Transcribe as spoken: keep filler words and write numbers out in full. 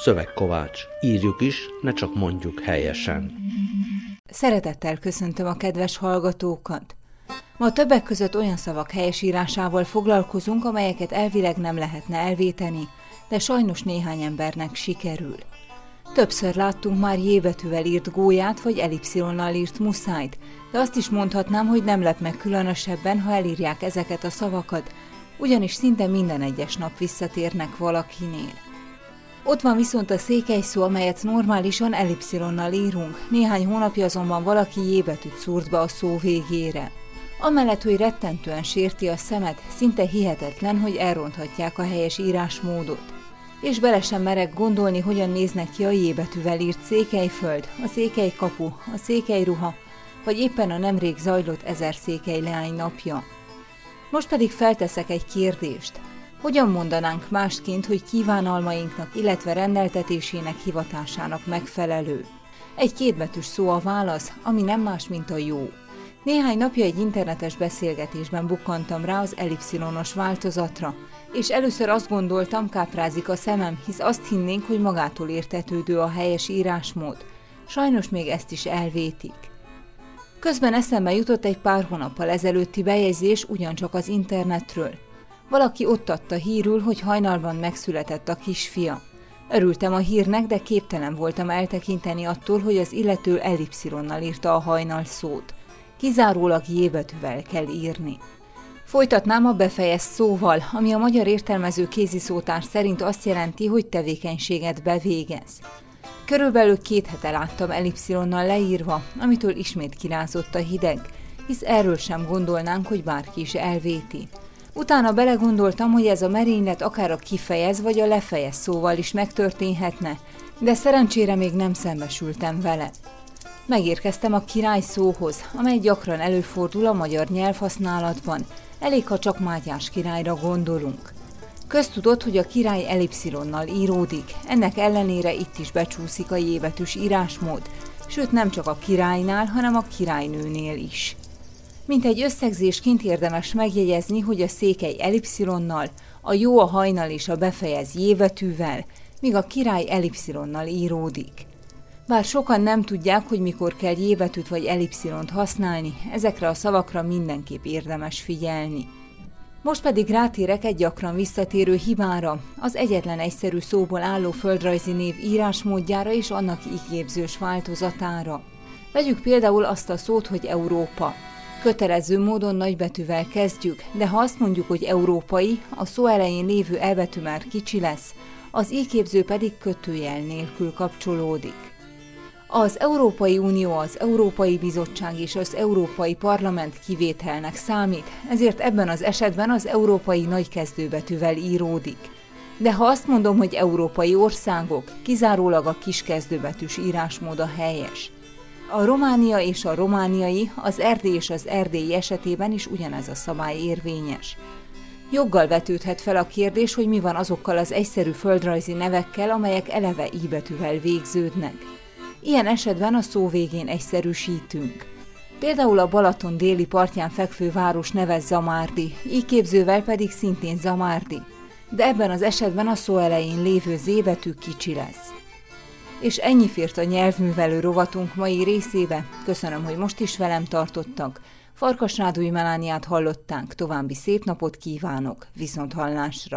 Szövegkovács. Írjuk is, ne csak mondjuk helyesen. Szeretettel köszöntöm a kedves hallgatókat! Ma többek között olyan szavak helyesírásával foglalkozunk, amelyeket elvileg nem lehetne elvéteni, de sajnos néhány embernek sikerül. Többször láttunk már J betűvel írt gólyát, vagy elipszilonnal írt muszájt, de azt is mondhatnám, hogy nem lep meg különösebben, ha elírják ezeket a szavakat, ugyanis szinte minden egyes nap visszatérnek valakinél. Ott van viszont a székely szó, amelyet normálisan elipszilonnal írunk, néhány hónapja azonban valaki J betűt szúrt be a szó végére. Amellett, hogy rettentően sérti a szemet, szinte hihetetlen, hogy elronthatják a helyes írásmódot. És bele sem merek gondolni, hogyan néznek ki a J betűvel írt Székelyföld, a Székely kapu, a Székely ruha, vagy éppen a nemrég zajlott ezer székely leány napja. Most pedig felteszek egy kérdést. Hogyan mondanánk másként, hogy kívánalmainknak, illetve rendeltetésének hivatásának megfelelő? Egy kétbetűs szó a válasz, ami nem más, mint a jó. Néhány napja egy internetes beszélgetésben bukkantam rá az elipszilonos változatra, és először azt gondoltam, káprázik a szemem, hisz azt hinnénk, hogy magától értetődő a helyes írásmód. Sajnos még ezt is elvétik. Közben eszembe jutott egy pár hónappal ezelőtti bejegyzés ugyancsak az internetről. Valaki ott adta hírül, hogy hajnalban megszületett a kisfia. Örültem a hírnek, de képtelen voltam eltekinteni attól, hogy az illető elipszilonnal írta a hajnal szót. Kizárólag J betűvel kell írni. Folytatnám a befejezett szóval, ami a magyar értelmező kéziszótár szerint azt jelenti, hogy tevékenységet bevégez. Körülbelül két hete láttam elipszilonnal leírva, amitől ismét kirázott a hideg, hisz erről sem gondolnánk, hogy bárki is elvéti. Utána belegondoltam, hogy ez a merénylet akár a kifejez vagy a lefejez szóval is megtörténhetne, de szerencsére még nem szembesültem vele. Megérkeztem a király szóhoz, amely gyakran előfordul a magyar nyelvhasználatban, elég, ha csak Mátyás királyra gondolunk. Köztudott, hogy a király elipszilonnal íródik, ennek ellenére itt is becsúszik a J betűs írásmód, sőt nem csak a királynál, hanem a királynőnél is. Mint egy összegzésként érdemes megjegyezni, hogy a székely elipszilonnal, a jó a hajnal és a befejez J betűvel, míg a király elipszilonnal íródik. Bár sokan nem tudják, hogy mikor kell J betűt vagy elipszilont használni, ezekre a szavakra mindenképp érdemes figyelni. Most pedig rátérek egy gyakran visszatérő hibára, az egyetlen egyszerű szóból álló földrajzi név írásmódjára és annak igyképzős változatára. Vegyük például azt a szót, hogy Európa. Kötelező módon nagybetűvel kezdjük, de ha azt mondjuk, hogy európai, a szó elején lévő E betű már kicsi lesz, az íképző pedig kötőjel nélkül kapcsolódik. Az Európai Unió, az Európai Bizottság és az Európai Parlament kivételnek számít, ezért ebben az esetben az európai nagykezdőbetűvel íródik. De ha azt mondom, hogy európai országok, kizárólag a kiskezdőbetűs írásmód a helyes. A Románia és a romániai, az Erdély és az erdélyi esetében is ugyanez a szabály érvényes. Joggal vetődhet fel a kérdés, hogy mi van azokkal az egyszerű földrajzi nevekkel, amelyek eleve I betűvel végződnek. Ilyen esetben a szó végén egyszerűsítünk. Például a Balaton déli partján fekvő város neve Zamárdi, íképzővel pedig szintén Zamárdi, de ebben az esetben a szó elején lévő Z betű kicsi lesz. És ennyi fért a nyelvművelő rovatunk mai részébe. Köszönöm, hogy most is velem tartottak. Farkasrádói Melániát hallották, további szép napot kívánok, viszonthallásra!